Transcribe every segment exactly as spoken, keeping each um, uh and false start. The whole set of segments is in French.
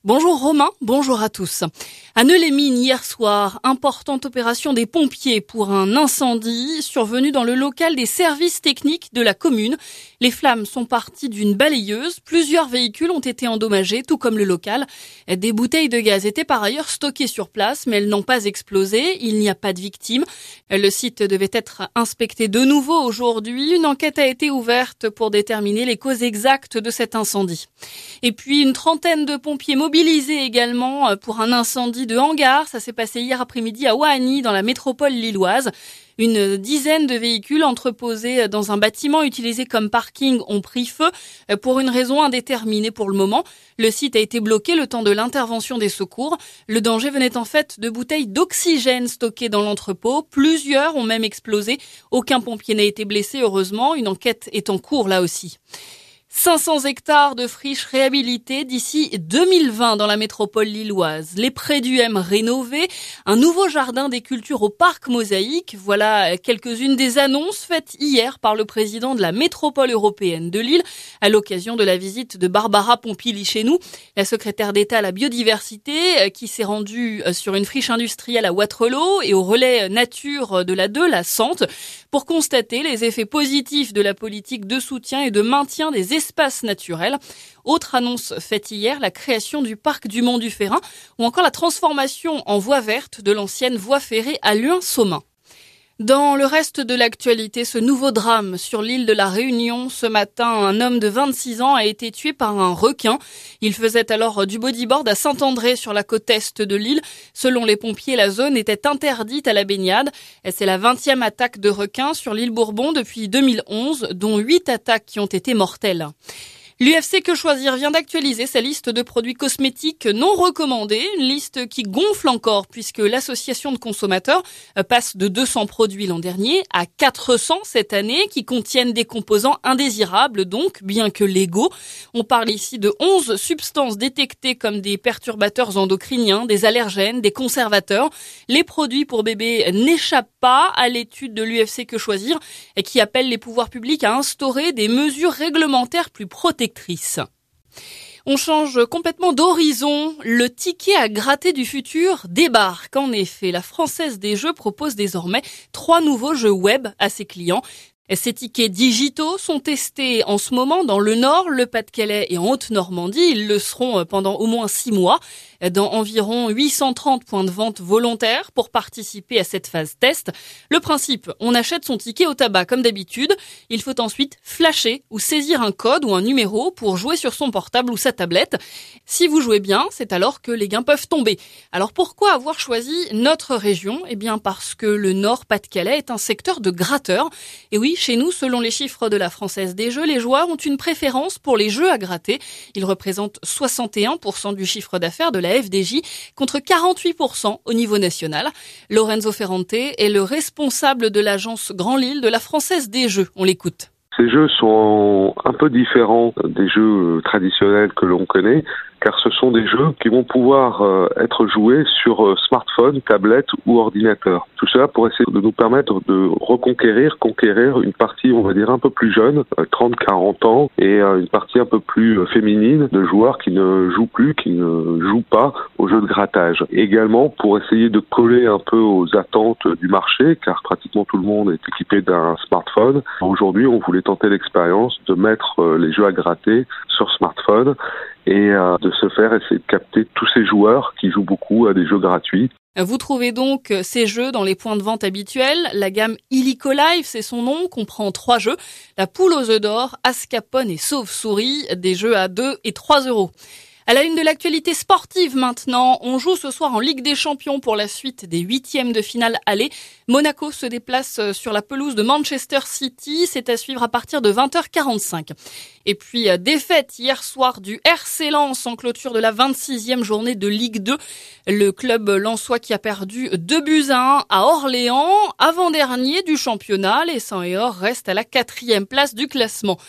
Bonjour Romain, bonjour à tous. À Neu-les-Mines hier soir, importante opération des pompiers pour un incendie survenu dans le local des services techniques de la commune. Les flammes sont parties d'une balayeuse, plusieurs véhicules ont été endommagés, tout comme le local. Des bouteilles de gaz étaient par ailleurs stockées sur place, mais elles n'ont pas explosé, il n'y a pas de victimes. Le site devait être inspecté de nouveau aujourd'hui. Une enquête a été ouverte pour déterminer les causes exactes de cet incendie. Et puis une trentaine de pompiers mobilisés également pour un incendie de hangar. Ça s'est passé hier après-midi à Ouahani, dans la métropole lilloise. Une dizaine de véhicules entreposés dans un bâtiment utilisé comme parking ont pris feu pour une raison indéterminée pour le moment. Le site a été bloqué le temps de l'intervention des secours. Le danger venait en fait de bouteilles d'oxygène stockées dans l'entrepôt. Plusieurs ont même explosé. Aucun pompier n'a été blessé, heureusement. Une enquête est en cours là aussi. cinq cents hectares de friches réhabilitées d'ici deux mille vingt dans la métropole lilloise. Les prés du M rénovés, un nouveau jardin des cultures au parc Mosaïque. Voilà quelques-unes des annonces faites hier par le président de la métropole européenne de Lille à l'occasion de la visite de Barbara Pompili chez nous, la secrétaire d'État à la biodiversité qui s'est rendue sur une friche industrielle à Wattrelos et au relais nature de la deux, la Sente, pour constater les effets positifs de la politique de soutien et de maintien des espaces naturels. Autre annonce faite hier, la création du parc du Mont-du-Ferrin ou encore la transformation en voie verte de l'ancienne voie ferrée à Luin-Somain. Dans le reste de l'actualité, ce nouveau drame sur l'île de la Réunion. Ce matin, un homme de vingt-six ans a été tué par un requin. Il faisait alors du bodyboard à Saint-André sur la côte est de l'île. Selon les pompiers, la zone était interdite à la baignade. Et c'est la vingtième attaque de requin sur l'île Bourbon depuis deux mille onze, dont huit attaques qui ont été mortelles. L'U F C Que Choisir vient d'actualiser sa liste de produits cosmétiques non recommandés, une liste qui gonfle encore puisque l'association de consommateurs passe de deux cents produits l'an dernier à quatre cents cette année qui contiennent des composants indésirables, donc bien que légaux. On parle ici de onze substances détectées comme des perturbateurs endocriniens, des allergènes, des conservateurs. Les produits pour bébés n'échappent pas à l'étude de l'U F C Que Choisir et qui appelle les pouvoirs publics à instaurer des mesures réglementaires plus protectrices. On change complètement d'horizon. Le ticket à gratter du futur débarque. En effet, la Française des Jeux propose désormais trois nouveaux jeux web à ses clients. Ces tickets digitaux sont testés en ce moment dans le Nord, le Pas-de-Calais et en Haute-Normandie. Ils le seront pendant au moins six mois dans environ huit cent trente points de vente volontaires pour participer à cette phase test. Le principe, on achète son ticket au tabac comme d'habitude. Il faut ensuite flasher ou saisir un code ou un numéro pour jouer sur son portable ou sa tablette. Si vous jouez bien, c'est alors que les gains peuvent tomber. Alors pourquoi avoir choisi notre région ? Eh bien parce que le Nord Pas-de-Calais est un secteur de gratteurs. Et oui, chez nous, selon les chiffres de la Française des Jeux, les joueurs ont une préférence pour les jeux à gratter. Ils représentent soixante et un pour cent du chiffre d'affaires de la F D J contre quarante-huit pour cent au niveau national. Lorenzo Ferrante est le responsable de l'agence Grand Lille de la Française des Jeux. On l'écoute. Ces jeux sont un peu différents des jeux traditionnels que l'on connaît, car ce sont des jeux qui vont pouvoir euh, être joués sur euh, smartphone, tablette ou ordinateur. Tout cela pour essayer de nous permettre de reconquérir, conquérir une partie, on va dire, un peu plus jeune, euh, trente à quarante ans, et euh, une partie un peu plus euh, féminine de joueurs qui ne jouent plus, qui ne jouent pas aux jeux de grattage. Également pour essayer de coller un peu aux attentes du marché, car pratiquement tout le monde est équipé d'un smartphone. Aujourd'hui, on voulait tenter l'expérience de mettre euh, les jeux à gratter sur smartphone et euh, de se faire essayer de capter tous ces joueurs qui jouent beaucoup à des jeux gratuits. Vous trouvez donc ces jeux dans les points de vente habituels. La gamme Illico Live, c'est son nom, comprend trois jeux. La poule aux œufs d'or, Ascapone et Sauve-souris, des jeux à deux et trois euros. À la une de l'actualité sportive maintenant, on joue ce soir en Ligue des Champions pour la suite des huitièmes de finale aller. Monaco se déplace sur la pelouse de Manchester City, c'est à suivre à partir de vingt heures quarante-cinq. Et puis défaite hier soir du R C Lens en clôture de la vingt-sixième journée de Ligue deux. Le club lensois qui a perdu deux buts à un à Orléans, avant-dernier du championnat. Les Sang et Or restent à la quatrième place du classement.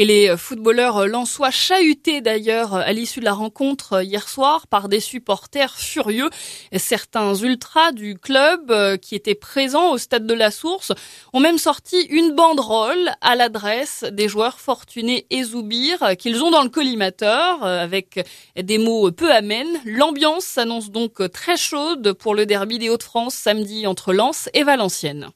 Et les footballeurs lensois chahutés d'ailleurs à l'issue de la rencontre hier soir par des supporters furieux. Certains ultras du club qui étaient présents au stade de la Source ont même sorti une banderole à l'adresse des joueurs Fortuné et Zoubir qu'ils ont dans le collimateur avec des mots peu amènes. L'ambiance s'annonce donc très chaude pour le derby des Hauts-de-France samedi entre Lens et Valenciennes.